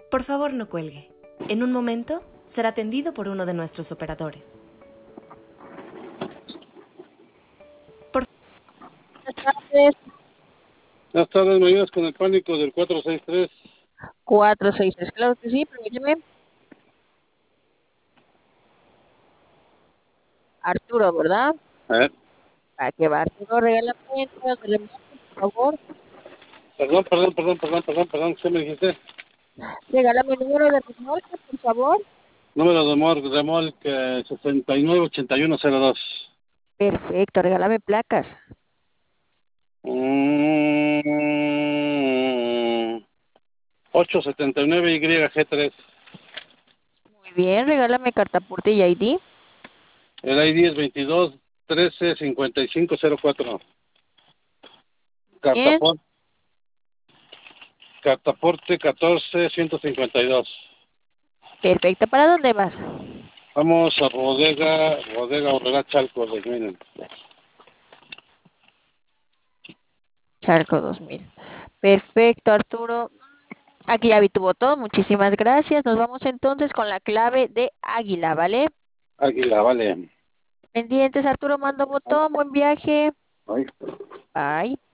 Por favor, no cuelgue. En un momento será atendido por uno de nuestros operadores. Por Buenas tardes. Buenas tardes, me ayudas con el pánico del 463. 463, claro que sí, permíteme. Arturo, ¿verdad? ver, ¿Para qué va, Arturo? Regálame el número de remate, por favor. Perdón, ¿qué me dijiste? Regálame el número de remolque, por favor. Número de remolque 698102. Perfecto, regálame placas. Mm, 879 YG3. Muy bien, regálame cartaporte y ID. El ID es 22 13 5504. Bien, Cartaporte, cartaporte 14 152. perfecto. ¿Para dónde vas? Vamos a bodega Horrera Chalco, miren. Charco 2000. Perfecto, Arturo. Aquí ya vi tu botón, muchísimas gracias. Nos vamos entonces con la clave de Águila, ¿vale? Águila, vale. Pendientes, Arturo, mando botón, buen viaje. Ay. Bye.